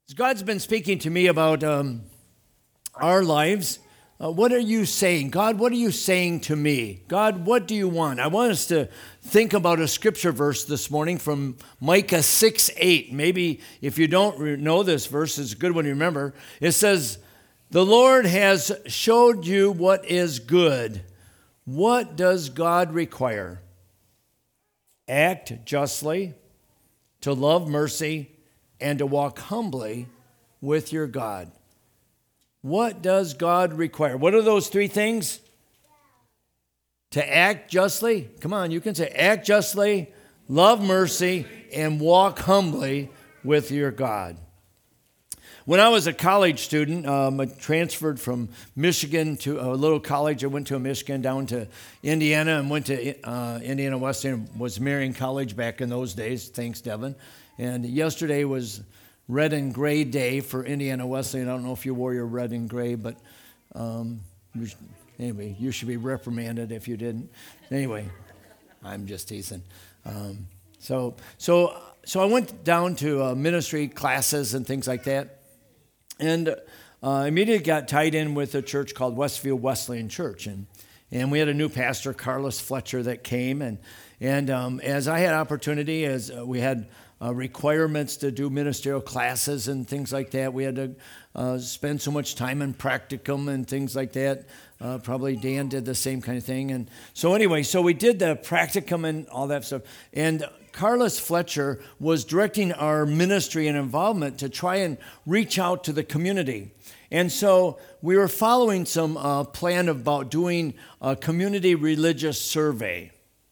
God's been speaking to me about our lives. What are you saying? God, what are you saying to me? God, what do you want? I want us to think about a scripture verse this morning from Micah 6:8. Maybe if you don't know this verse, it's a good one to remember. It says, "The Lord has showed you what is good." What does God require? Act justly, to love mercy, and to walk humbly with your God. What does God require? What are those three things? To act justly. Come on, you can say act justly, love mercy, and walk humbly with your God. When I was a college student, I transferred from Michigan to a little college. I went to Michigan down to Indiana and went to Indiana Wesleyan. Was Marian College back in those days. Thanks, Devin. And yesterday was red and gray day for Indiana Wesleyan. I don't know if you wore your red and gray, but anyway, you should be reprimanded if you didn't. Anyway, I'm just teasing. So I went down to ministry classes and things like that, and immediately got tied in with a church called Westview Wesleyan Church, and we had a new pastor, Carlos Fletcher, that came, and as I had opportunity, as we had requirements to do ministerial classes and things like that. We had to spend so much time in practicum and things like that. Probably Dan did the same kind of thing. And so anyway, so we did the practicum and all that stuff. And Carlos Fletcher was directing our ministry and involvement to try and reach out to the community. And so we were following some plan about doing a community religious survey.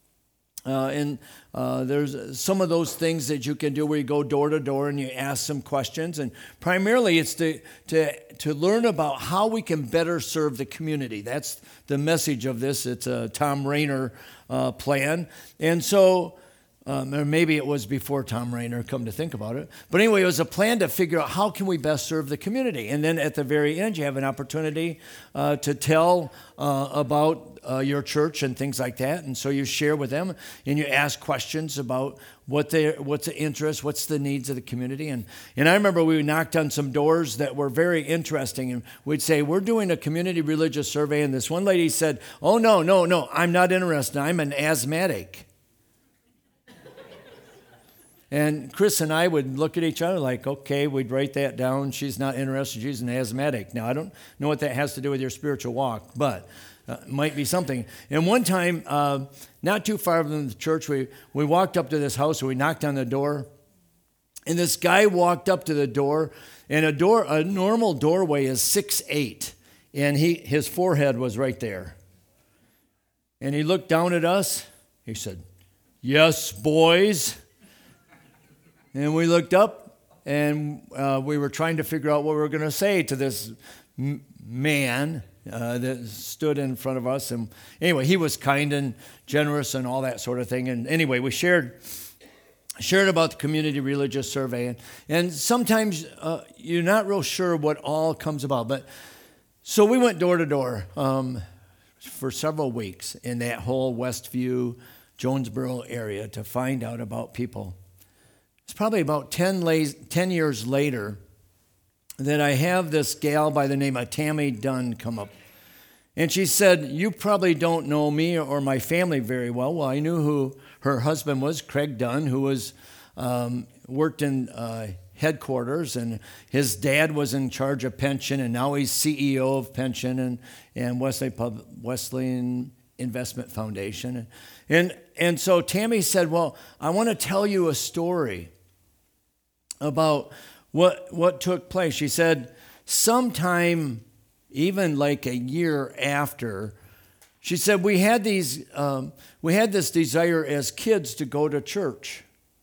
There's some of those things that you can do where you go door to door and you ask some questions. And primarily it's to learn about how we can better serve the community. That's the message of this. It's a Tom Rainer plan. And so, or maybe it was before Tom Rainer, come to think about it. But anyway, it was a plan to figure out how can we best serve the community. And then at the very end, you have an opportunity to tell about your church and things like that. And so you share with them and you ask questions about what's the interest, what's the needs of the community. And I remember we knocked on some doors that were very interesting. And we'd say, we're doing a community religious survey. And this one lady said, "Oh, no, I'm not interested. I'm an asthmatic." And Chris and I would look at each other like, okay, we'd write that down. She's not interested. She's an asthmatic. Now, I don't know what that has to do with your spiritual walk, but it might be something. And one time, not too far from the church, we walked up to this house, and we knocked on the door. And this guy walked up to the door, and a normal doorway is 6'8", and his forehead was right there. And he looked down at us. He said, "Yes, boys." And we looked up, and we were trying to figure out what we were going to say to this man that stood in front of us. And anyway, he was kind and generous and all that sort of thing. And anyway, we shared about the community religious survey. And sometimes you're not real sure what all comes about. But so we went door to door for several weeks in that whole Westview, Jonesboro area to find out about people. It's probably about 10 years later that I have this gal by the name of Tammy Dunn come up. And she said, "You probably don't know me or my family very well." Well, I knew who her husband was, Craig Dunn, who was worked in headquarters, and his dad was in charge of pension, and now he's CEO of pension and Wesleyan Investment Foundation. And so Tammy said, "Well, I want to tell you a story about what took place." She said, sometime, even like a year after, she said, we had this desire as kids to go to church.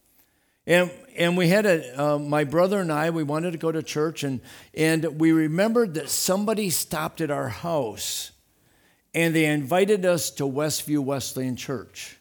And we had my brother and I, we wanted to go to church, and we remembered that somebody stopped at our house, and they invited us to Westview Wesleyan Church.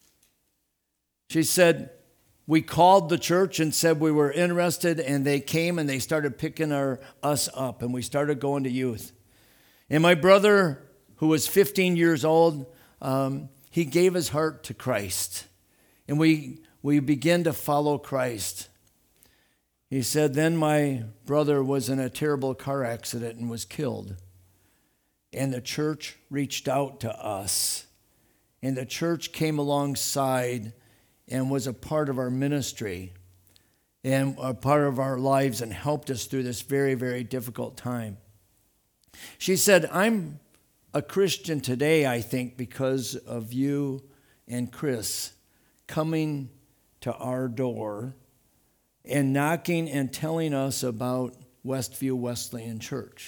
She said, we called the church and said we were interested, and they came and they started picking us up, and we started going to youth. And my brother, who was 15 years old, he gave his heart to Christ, and we began to follow Christ. he said, then my brother was in a terrible car accident and was killed. And the church reached out to us. And the church came alongside and was a part of our ministry and a part of our lives and helped us through this very, very difficult time. She said, I'm a Christian today, I think, because of you and Chris coming to our door and knocking and telling us about Westview Wesleyan Church.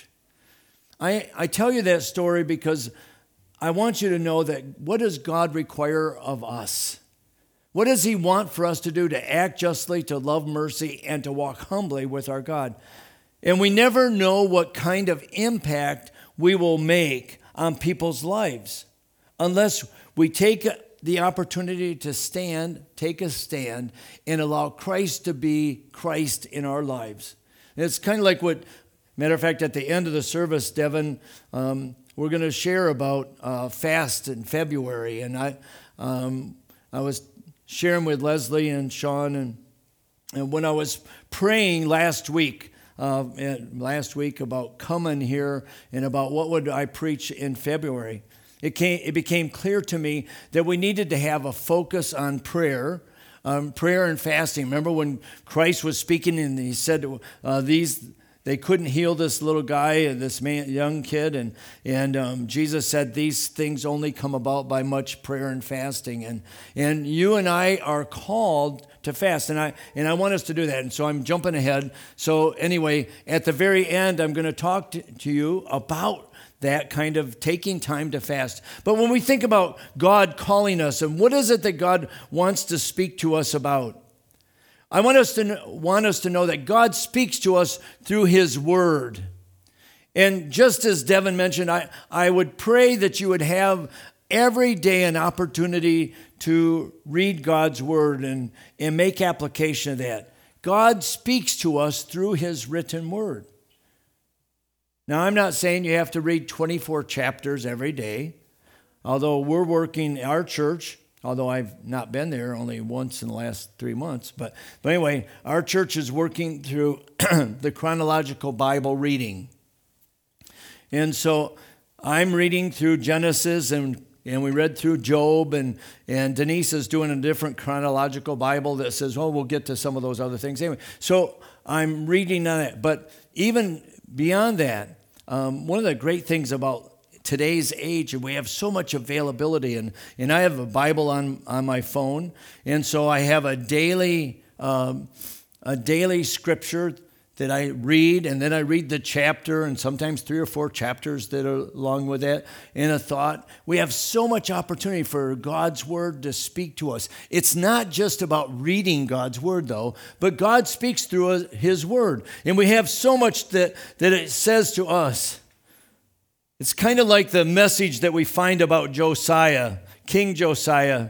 I tell you that story because I want you to know that what does God require of us? What does he want for us to do? To act justly, to love mercy, and to walk humbly with our God. And we never know what kind of impact we will make on people's lives unless we take the opportunity to take a stand, and allow Christ to be Christ in our lives. And it's kind of like matter of fact, at the end of the service, Devin, we're going to share about fast in February. And I was sharing with Leslie and Sean, and when I was praying last week about coming here and about what would I preach in February, it became clear to me that we needed to have a focus on prayer and fasting. Remember when Christ was speaking and he said they couldn't heal this little guy, this young kid, and Jesus said these things only come about by much prayer and fasting. And you and I are called to fast, and I want us to do that. And so I'm jumping ahead. So anyway, at the very end, I'm going to talk to you about that kind of taking time to fast. But when we think about God calling us, and what is it that God wants to speak to us about? I want us to know that God speaks to us through his word. And just as Devin mentioned, I would pray that you would have every day an opportunity to read God's word and make application of that. God speaks to us through his written word. Now, I'm not saying you have to read 24 chapters every day, although we're working our church. Although I've not been there only once in the last 3 months. But anyway, our church is working through the chronological Bible reading. And so I'm reading through Genesis, and we read through Job, and Denise is doing a different chronological Bible that says, we'll get to some of those other things. Anyway, so I'm reading on it. But even beyond that, one of the great things about today's age, and we have so much availability, and I have a Bible on my phone, and so I have a daily scripture that I read, and then I read the chapter, and sometimes 3 or 4 chapters that are along with that in a thought. We have so much opportunity for God's word to speak to us. It's not just about reading God's word, though, but God speaks through his word, and we have so much that it says to us. It's kind of like the message that we find about Josiah, King Josiah.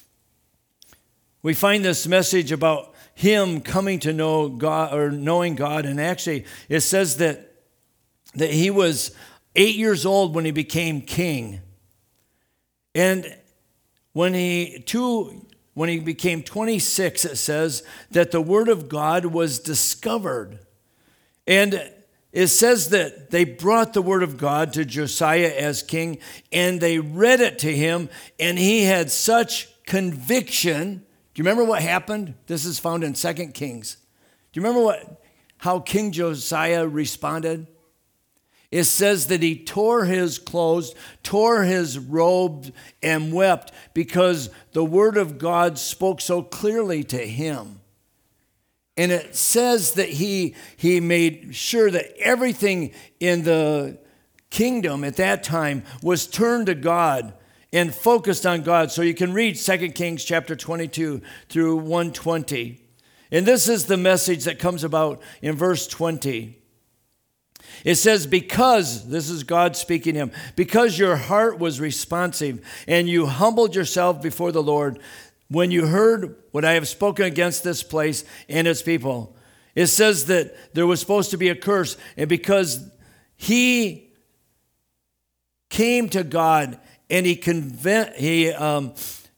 We find this message about him coming to know God, or knowing God, and actually it says that he was 8 years old when he became king. And when he became 26, it says that the word of God was discovered. And it says that they brought the word of God to Josiah as king, and they read it to him, and he had such conviction. Do you remember what happened? This is found in 2 Kings. Do you remember how King Josiah responded? It says that he tore his clothes, tore his robes, and wept because the word of God spoke so clearly to him. And it says that he made sure that everything in the kingdom at that time was turned to God and focused on God. So you can read 2 Kings chapter 22 through 120. And this is the message that comes about in verse 20. It says, because, this is God speaking to him, because your heart was responsive and you humbled yourself before the Lord, when you heard what I have spoken against this place and its people. It says that there was supposed to be a curse, and because he came to God and he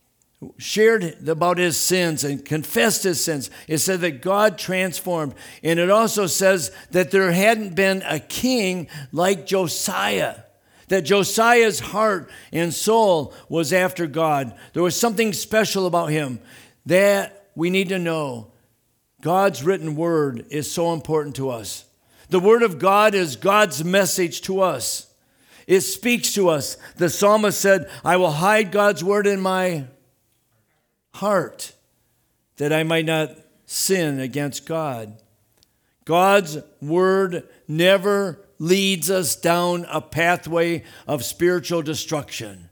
shared about his sins and confessed his sins, it said that God transformed. And it also says that there hadn't been a king like Josiah, that Josiah's heart and soul was after God. There was something special about him that we need to know. God's written word is so important to us. The word of God is God's message to us. It speaks to us. The psalmist said, I will hide God's word in my heart that I might not sin against God. God's word never leads us down a pathway of spiritual destruction.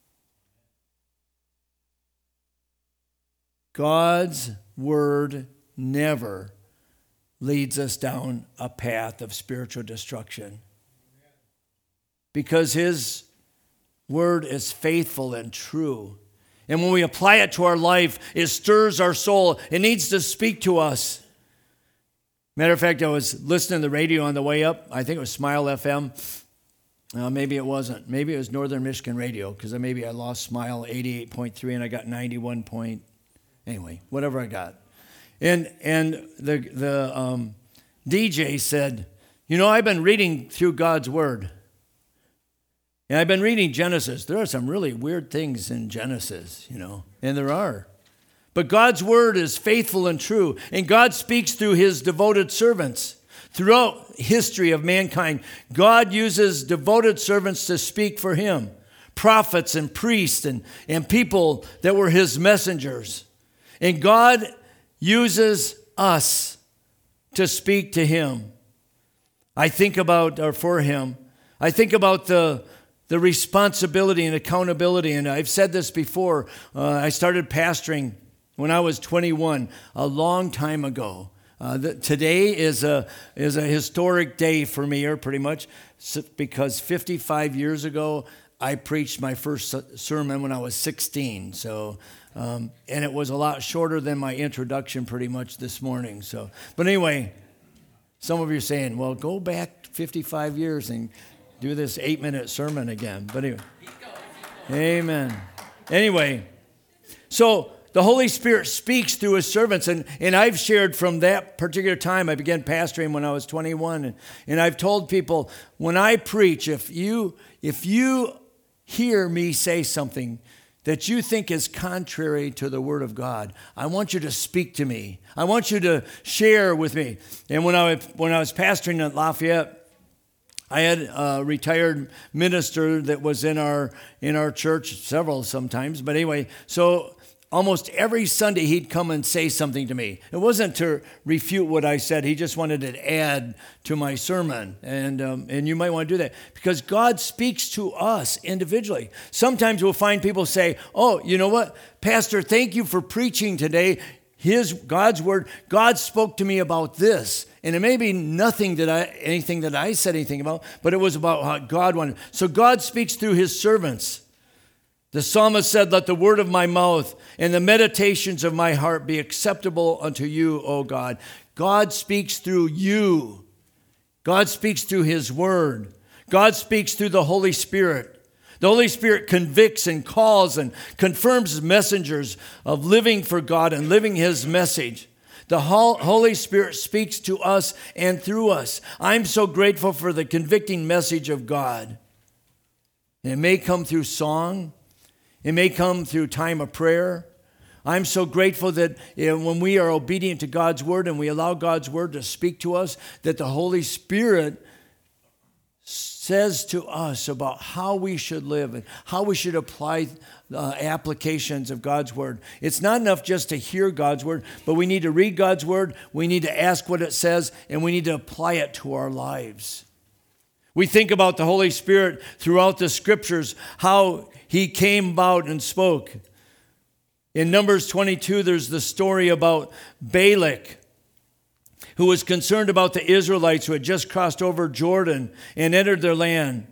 God's word never leads us down a path of spiritual destruction. Because his word is faithful and true. And when we apply it to our life, it stirs our soul. It needs to speak to us. Matter of fact, I was listening to the radio on the way up. I think it was Smile FM. Maybe it wasn't. Maybe it was Northern Michigan Radio, because maybe I lost Smile 88.3 and I got 91 point. Anyway, whatever I got. And the DJ said, I've been reading through God's word. And I've been reading Genesis. There are some really weird things in Genesis, and there are. But God's word is faithful and true, and God speaks through his devoted servants. Throughout history of mankind, God uses devoted servants to speak for him, prophets and priests and people that were his messengers. And God uses us to speak to him. I think about the responsibility and accountability. And I've said this before. I started pastoring when I was 21, a long time ago. Today is a historic day for me, or pretty much, because 55 years ago, I preached my first sermon when I was 16. So, and it was a lot shorter than my introduction pretty much this morning. So, but anyway, some of you are saying, well, go back 55 years and do this 8-minute sermon again. But anyway, amen. Anyway, so the Holy Spirit speaks through his servants. And I've shared from that particular time. I began pastoring when I was 21. And I've told people, when I preach, if you hear me say something that you think is contrary to the Word of God, I want you to speak to me. I want you to share with me. And when I was pastoring at Lafayette, I had a retired minister that was in our church, several sometimes. But anyway, so almost every Sunday he'd come and say something to me. It wasn't to refute what I said. He just wanted to add to my sermon. And you might want to do that because God speaks to us individually. Sometimes we'll find people say, oh, you know what? Pastor, thank you for preaching today. God's word, God spoke to me about this. And it may be anything that I said anything about, but it was about how God wanted. So God speaks through his servants. The psalmist said, let the word of my mouth and the meditations of my heart be acceptable unto you, O God. God speaks through you. God speaks through his word. God speaks through the Holy Spirit. The Holy Spirit convicts and calls and confirms messengers of living for God and living his message. The Holy Spirit speaks to us and through us. I'm so grateful for the convicting message of God. And it may come through song. It may come through time of prayer. I'm so grateful that when we are obedient to God's word and we allow God's word to speak to us, that the Holy Spirit says to us about how we should live and how we should apply applications of God's word. It's not enough just to hear God's word, but we need to read God's word, we need to ask what it says, and we need to apply it to our lives. We think about the Holy Spirit throughout the scriptures, how he came about and spoke. In Numbers 22, there's the story about Balak, who was concerned about the Israelites who had just crossed over Jordan and entered their land.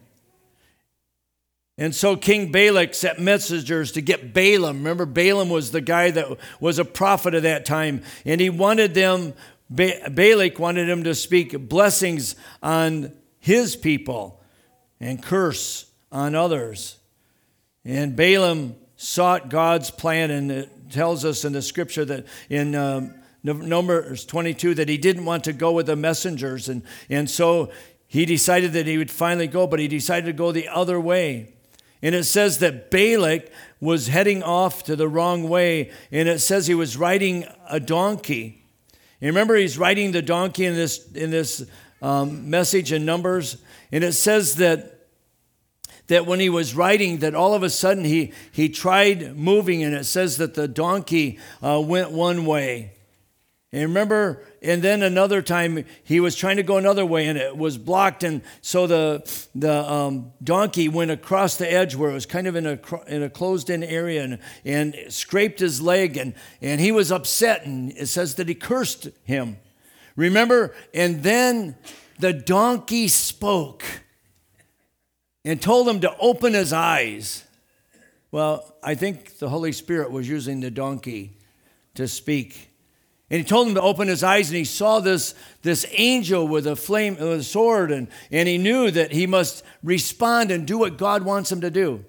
And so King Balak sent messengers to get Balaam. Remember, Balaam was the guy that was a prophet at that time. And he wanted Balak wanted him to speak blessings on his people and curse on others. And Balaam sought God's plan, and it tells us in the scripture that in Numbers 22 that he didn't want to go with the messengers, and so he decided that he would finally go, but he decided to go the other way. And it says that Balak was heading off to the wrong way, and it says he was riding a donkey. And remember, he's riding the donkey in this message in Numbers, and it says that when he was riding, that all of a sudden he tried moving, and it says that the donkey went one way. And remember, and then another time he was trying to go another way, and it was blocked, and so the donkey went across the edge where it was kind of in a closed-in area, and scraped his leg, and he was upset, and it says that he cursed him. Remember, and then the donkey spoke and told him to open his eyes. Well, I think the Holy Spirit was using the donkey to speak. And he told him to open his eyes, and he saw this angel with a sword, and he knew that he must respond and do what God wants him to do.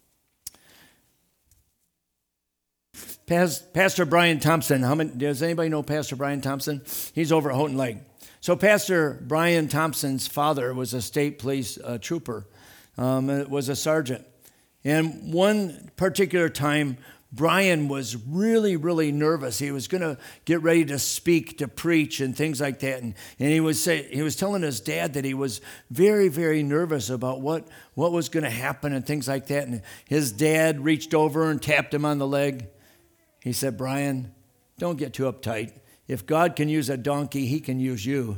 Pastor Brian Thompson, does anybody know Pastor Brian Thompson? He's over at Houghton Lake. So Pastor Brian Thompson's father was a state police trooper, was a sergeant. And one particular time, Brian was really, really nervous. He was going to get ready to speak, to preach, and things like that. And he was telling his dad that he was very, very nervous about what was going to happen and things like that. And his dad reached over and tapped him on the leg. He said, "Brian, don't get too uptight. If God can use a donkey, he can use you."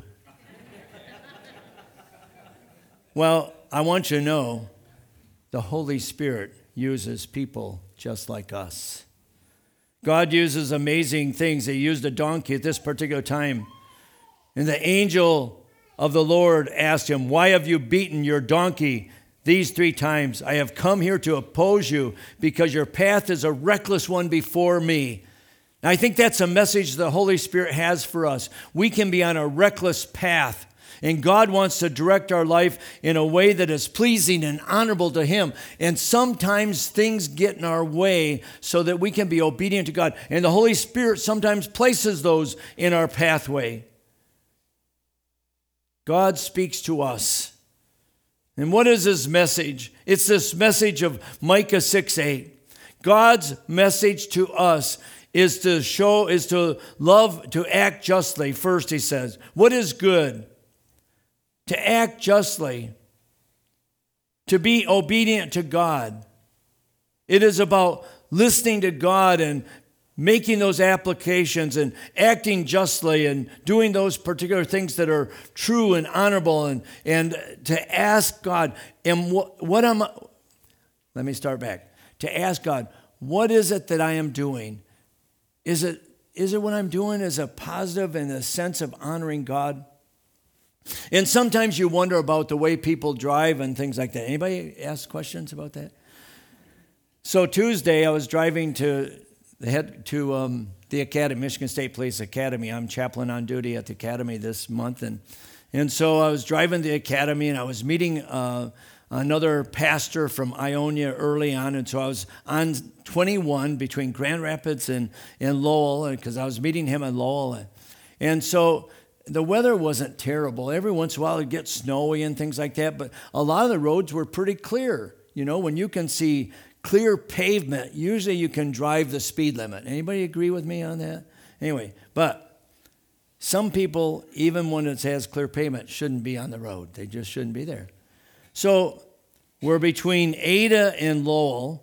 Well, I want you to know the Holy Spirit uses people just like us. God uses amazing things. He used a donkey at this particular time. And the angel of the Lord asked him, "Why have you beaten your donkey these 3 times? I have come here to oppose you because your path is a reckless one before me." And I think that's a message the Holy Spirit has for us. We can be on a reckless path, and God wants to direct our life in a way that is pleasing and honorable to Him. And sometimes things get in our way so that we can be obedient to God. And the Holy Spirit sometimes places those in our pathway. God speaks to us. And what is His message? It's this message of Micah 6:8. God's message to us is to love, to act justly. First, He says, what is good? To act justly, to be obedient to God. It is about listening to God and making those applications and acting justly and doing those particular things that are true and honorable, and to ask God, let me start back. To ask God, what is it that I am doing? Is it what I'm doing is a positive in the sense of honoring God? And sometimes you wonder about the way people drive and things like that. Anybody ask questions about that? So Tuesday, I was driving to the academy, Michigan State Police Academy. I'm chaplain on duty at the academy this month, and so I was driving the academy, and I was meeting another pastor from Ionia early on, and so I was on 21 between Grand Rapids and Lowell, because I was meeting him in Lowell, and so the weather wasn't terrible. Every once in a while it'd get snowy and things like that, but a lot of the roads were pretty clear. You know, when you can see clear pavement, usually you can drive the speed limit. Anybody agree with me on that? Anyway, but some people, even when it has clear pavement, shouldn't be on the road. They just shouldn't be there. So we're between Ada and Lowell,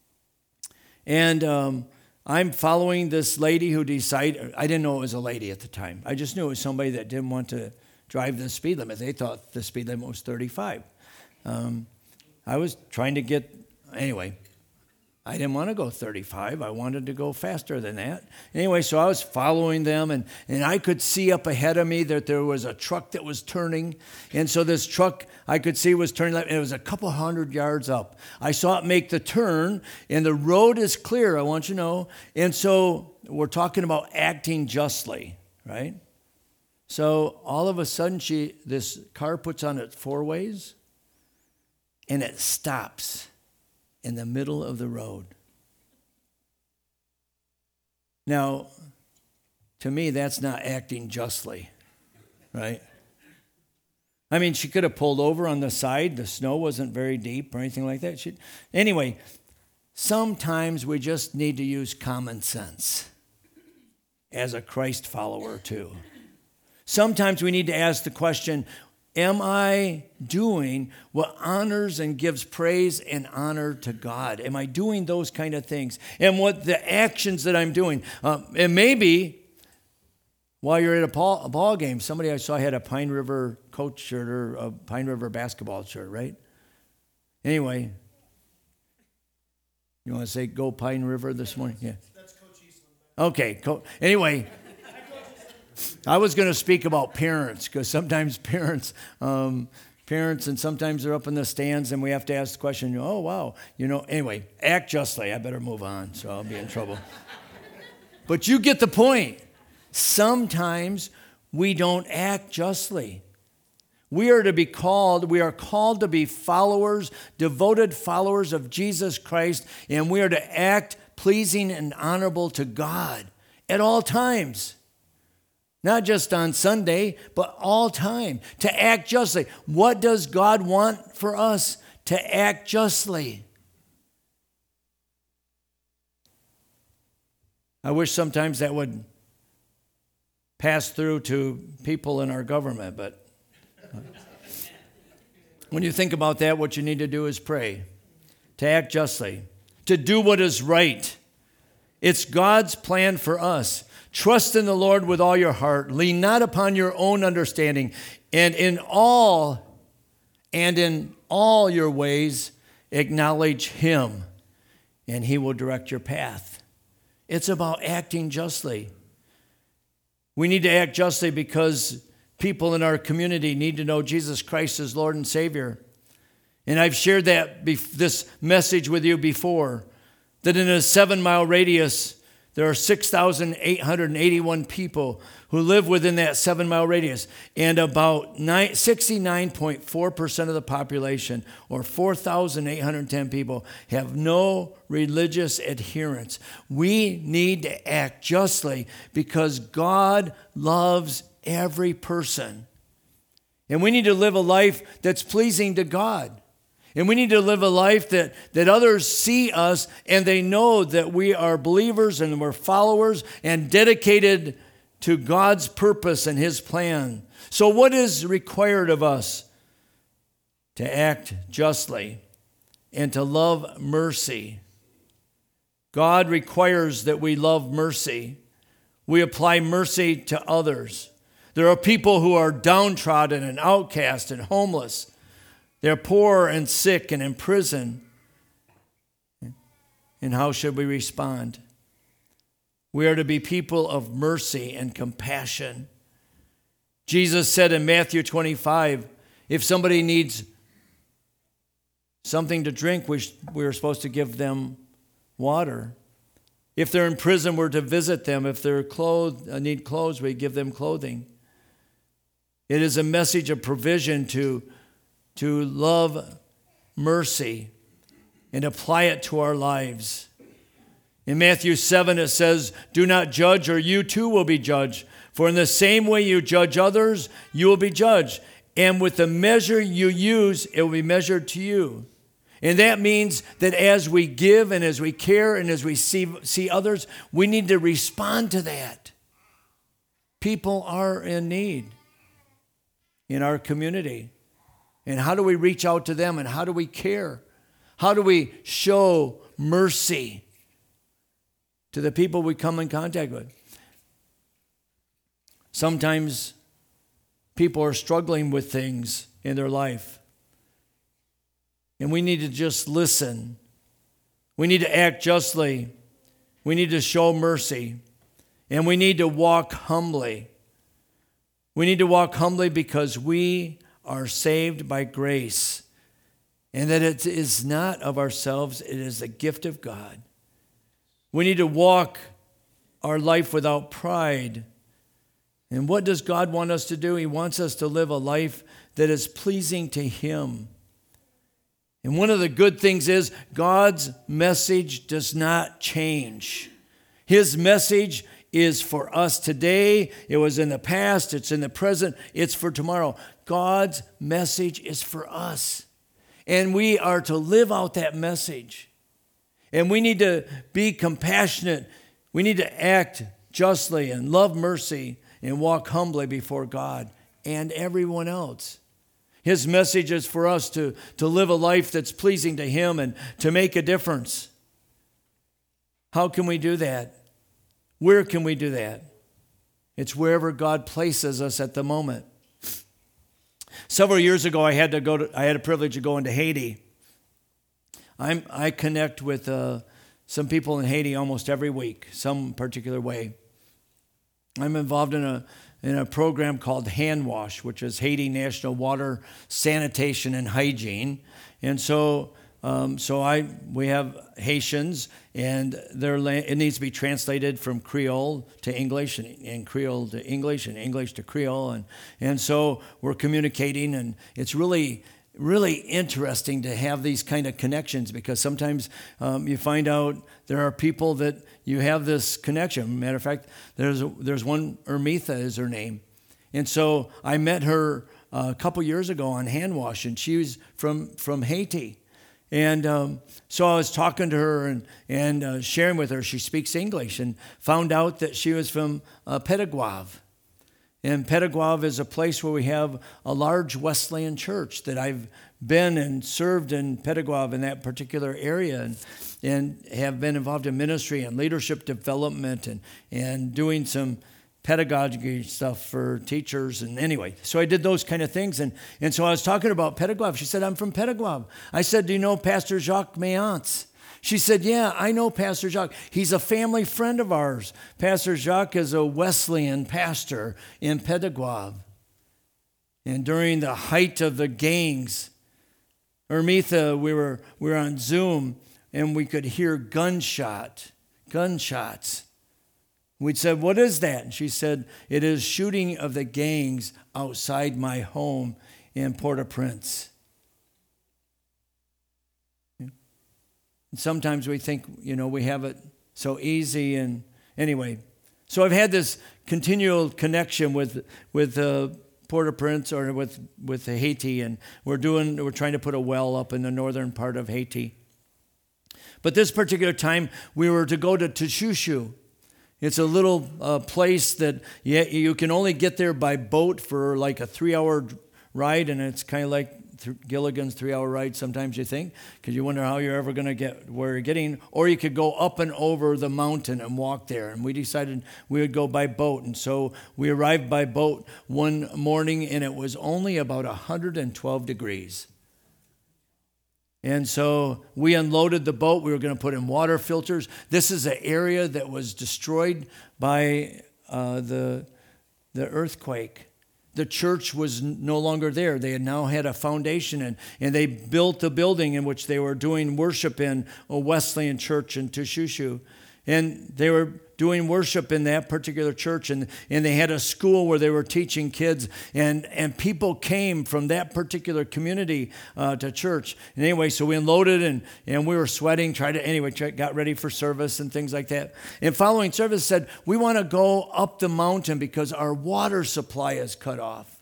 and I'm following this lady who decided, I didn't know it was a lady at the time. I just knew it was somebody that didn't want to drive the speed limit. They thought the speed limit was 35. I was trying to anyway, I didn't want to go 35. I wanted to go faster than that. Anyway, so I was following them, and I could see up ahead of me that there was a truck that was turning. And so this truck I could see was turning left, and it was a couple hundred yards up. I saw it make the turn, and the road is clear, I want you to know. And so we're talking about acting justly, right? So all of a sudden, this car puts on its 4 ways, and it stops in the middle of the road. Now, to me, that's not acting justly, right? I mean, she could have pulled over on the side. The snow wasn't very deep or anything like that. Anyway, sometimes we just need to use common sense as a Christ follower too. Sometimes we need to ask the question, am I doing what honors and gives praise and honor to God? Am I doing those kind of things? And what the actions that I'm doing. And maybe while you're at a ball game, somebody I saw had a Pine River coach shirt or a Pine River basketball shirt, right? Anyway, you want to say go Pine River this morning? Yeah. That's Coach Eastland. Okay. Anyway, I was going to speak about parents because sometimes parents and sometimes they're up in the stands and we have to ask the question, oh, wow. Anyway, act justly. I better move on so I'll be in trouble. But you get the point. Sometimes we don't act justly. We are called to be followers, devoted followers of Jesus Christ, and we are to act pleasing and honorable to God at all times. Not just on Sunday, but all time. To act justly. What does God want for us? To act justly. I wish sometimes that would pass through to people in our government, but when you think about that, what you need to do is pray, to act justly, to do what is right. It's God's plan for us. Trust in the Lord with all your heart. Lean not upon your own understanding, and in all your ways acknowledge Him, and He will direct your path. It's about acting justly. We need to act justly because people in our community need to know Jesus Christ as Lord and Savior. And I've shared this message with you before, that in a 7-mile radius, there are 6,881 people who live within that 7-mile radius. And about 69.4% of the population, or 4,810 people, have no religious adherence. We need to act justly because God loves every person. And we need to live a life that's pleasing to God. And we need to live a life that others see us and they know that we are believers and we're followers and dedicated to God's purpose and His plan. So what is required of us? To act justly and to love mercy. God requires that we love mercy. We apply mercy to others. There are people who are downtrodden and outcast and homeless. They're poor and sick and in prison. And how should we respond? We are to be people of mercy and compassion. Jesus said in Matthew 25, if somebody needs something to drink, we're supposed to give them water. If they're in prison, we're to visit them. If they're need clothes, we give them clothing. It is a message of provision to love mercy and apply it to our lives. In Matthew 7, it says, do not judge or you too will be judged. For in the same way you judge others, you will be judged. And with the measure you use, it will be measured to you. And that means that as we give and as we care and as we see others, we need to respond to that. People are in need in our community. And how do we reach out to them and how do we care? How do we show mercy to the people we come in contact with? Sometimes people are struggling with things in their life. And we need to just listen. We need to act justly. We need to show mercy. And we need to walk humbly. We need to walk humbly because we are saved by grace. And that it is not of ourselves, it is a gift of God. We need to walk our life without pride. And what does God want us to do? He wants us to live a life that is pleasing to Him. And one of the good things is God's message does not change. His message is for us today. It was in the past. It's in the present. It's for tomorrow. God's message is for us. And we are to live out that message. And we need to be compassionate. We need to act justly and love mercy and walk humbly before God and everyone else. His message is for us to live a life that's pleasing to Him and to make a difference. How can we do that? Where can we do that? It's wherever God places us at the moment. Several years ago, I had a privilege of going to Haiti. I connect with some people in Haiti almost every week, some particular way. I'm involved in a program called Hand Wash, which is Haiti National Water Sanitation and Hygiene. And so we have Haitians, and it needs to be translated from Creole to English, and Creole to English, and English to Creole. And so we're communicating, and it's really, really interesting to have these kind of connections, because sometimes you find out there are people that you have this connection. Matter of fact, there's one, Ermitha is her name. And so I met her a couple years ago on Hand Wash, and she was from Haiti. And so I was talking to her and sharing with her. She speaks English, and found out that she was from Pétaguave. And Pétaguave is a place where we have a large Wesleyan church that I've been and served in Pétaguave in that particular area, and have been involved in ministry and leadership development and doing some pedagogy stuff for teachers. And anyway, so I did those kind of things. And so I was talking about Pétaguave. She said, I'm from Pétaguave. I said, do you know Pastor Jacques Mayance? She said, yeah, I know Pastor Jacques. He's a family friend of ours. Pastor Jacques is a Wesleyan pastor in Pétaguave. And during the height of the gangs, Ermitha, we were on Zoom, and we could hear gunshots. We'd said, what is that? And she said, it is shooting of the gangs outside my home in Port-au-Prince. And sometimes we think, we have it so easy. And anyway, so I've had this continual connection with Port-au-Prince, or with Haiti, and we're trying to put a well up in the northern part of Haiti. But this particular time, we were to go to Tshushu. It's a little place that you can only get there by boat for like a 3-hour ride, and it's kind of like Gilligan's 3-hour ride sometimes, you think, because you wonder how you're ever going to get where you're getting. Or you could go up and over the mountain and walk there. And we decided we would go by boat. And so we arrived by boat one morning, and it was only about 112 degrees. And so we unloaded the boat. We were going to put in water filters. This is an area that was destroyed by the earthquake. The church was no longer there. They had now had a foundation, and they built the building in which they were doing worship in, a Wesleyan church in Tshushu. And they were doing worship in that particular church, and they had a school where they were teaching kids, and people came from that particular community to church. And anyway, so we unloaded, and we were sweating, got ready for service and things like that. And following service said, we want to go up the mountain because our water supply is cut off.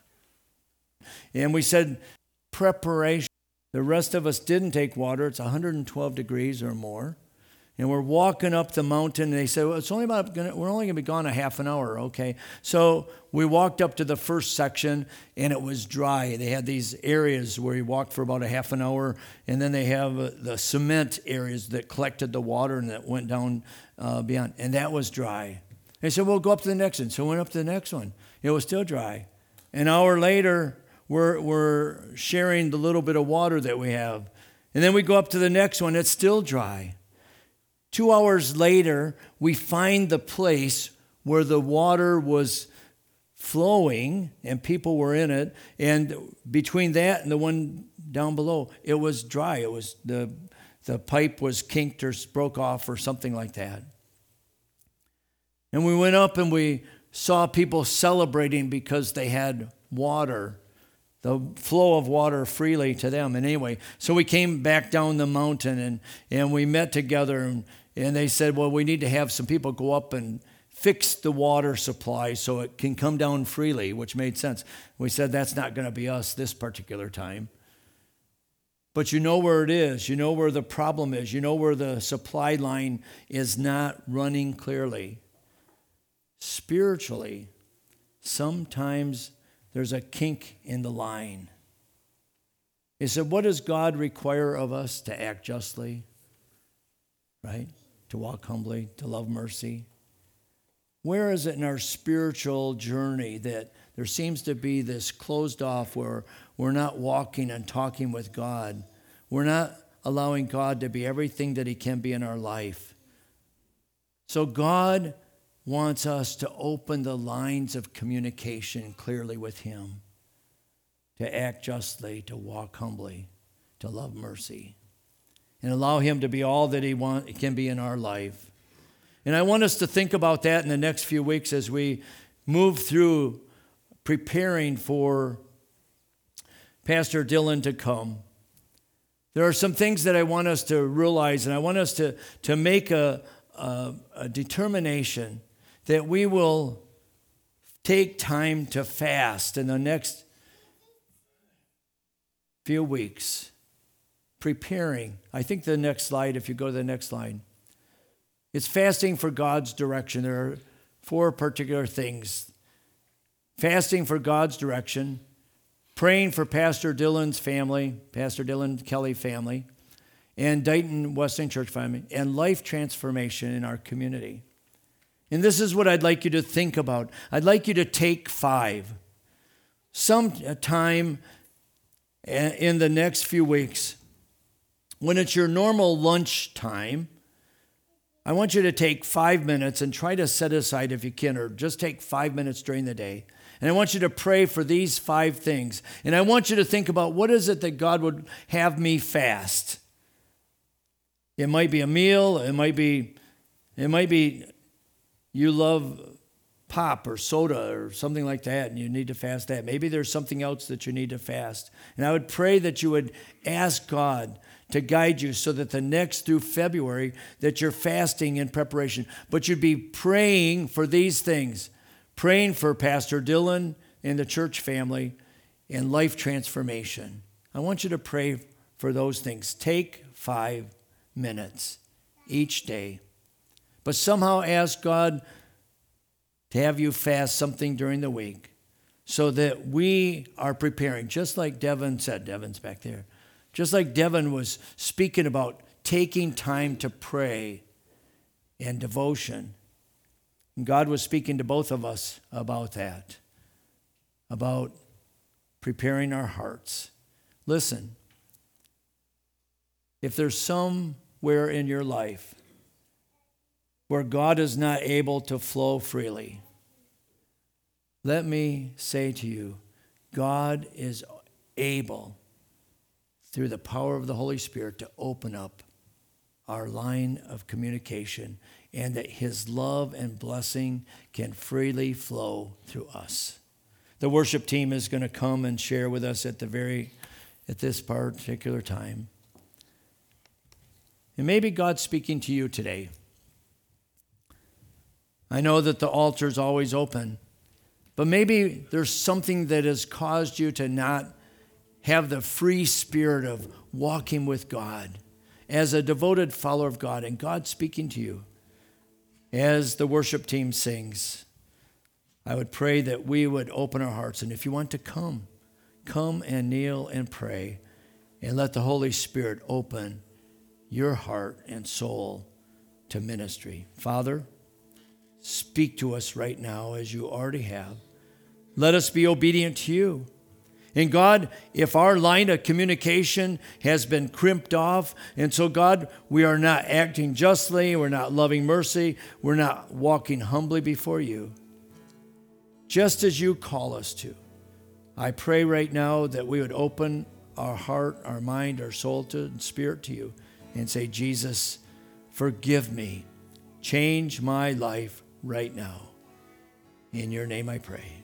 And we said, preparation. The rest of us didn't take water. It's 112 degrees or more. And we're walking up the mountain, and they said, well, we're only going to be gone a half an hour, okay? So we walked up to the first section, and it was dry. They had these areas where you walked for about a half an hour, and then they have the cement areas that collected the water and that went down beyond, and that was dry. They said, well, go up to the next one. So we went up to the next one. It was still dry. An hour later, we're sharing the little bit of water that we have. And then we go up to the next one. It's still dry. 2 hours later, we find the place where the water was flowing and people were in it. And between that and the one down below, it was dry. It was the pipe was kinked or broke off or something like that. And we went up and we saw people celebrating because they had water, the flow of water freely to them. And anyway, so we came back down the mountain, and we met together, And they said, well, we need to have some people go up and fix the water supply so it can come down freely, which made sense. We said that's not going to be us this particular time. But you know where it is. You know where the problem is. You know where the supply line is not running clearly. Spiritually, sometimes there's a kink in the line. He said, what does God require of us? To act justly, right? To walk humbly, to love mercy. Where is it in our spiritual journey that there seems to be this closed off where we're not walking and talking with God? We're not allowing God to be everything that he can be in our life. So God wants us to open the lines of communication clearly with him, to act justly, to walk humbly, to love mercy, and allow him to be all that he can be in our life. And I want us to think about that in the next few weeks as we move through preparing for Pastor Dylan to come. There are some things that I want us to realize, and I want us to make a determination that we will take time to fast in the next few weeks, preparing. I think the next slide, if you go to the next slide. It's fasting for God's direction. There are 4 particular things. Fasting for God's direction, praying for Pastor Dylan's family, Pastor Dylan Kelly family, and Dighton Wesleyan Church family, and life transformation in our community. And this is what I'd like you to think about. I'd like you to take 5. Some time in the next few weeks, when it's your normal lunch time, I want you to take 5 minutes and try to set aside, if you can, or just take 5 minutes during the day. And I want you to pray for these 5 things. And I want you to think about, what is it that God would have me fast? It might be a meal. It might be you love pop or soda or something like that, and you need to fast that. Maybe there's something else that you need to fast. And I would pray that you would ask God to guide you so that the next through February that you're fasting in preparation. But you'd be praying for these things. Praying for Pastor Dylan and the church family and life transformation. I want you to pray for those things. Take 5 minutes each day. But somehow ask God to have you fast something during the week so that we are preparing, just like Devin said. Devin's back there. Just like Devin was speaking about taking time to pray and devotion. And God was speaking to both of us about that, about preparing our hearts. Listen, if there's somewhere in your life where God is not able to flow freely, let me say to you, God is able, through the power of the Holy Spirit, to open up our line of communication, and that his love and blessing can freely flow through us. The worship team is going to come and share with us at this particular time. And maybe God's speaking to you today. I know that the altar is always open, but maybe there's something that has caused you to not have the free spirit of walking with God as a devoted follower of God, and God speaking to you as the worship team sings. I would pray that we would open our hearts, and if you want to come and kneel and pray and let the Holy Spirit open your heart and soul to ministry. Father, speak to us right now as you already have. Let us be obedient to you. And God, if our line of communication has been crimped off, and so God, we are not acting justly, we're not loving mercy, we're not walking humbly before you, just as you call us to, I pray right now that we would open our heart, our mind, our soul and spirit to you and say, Jesus, forgive me. Change my life right now. In your name I pray.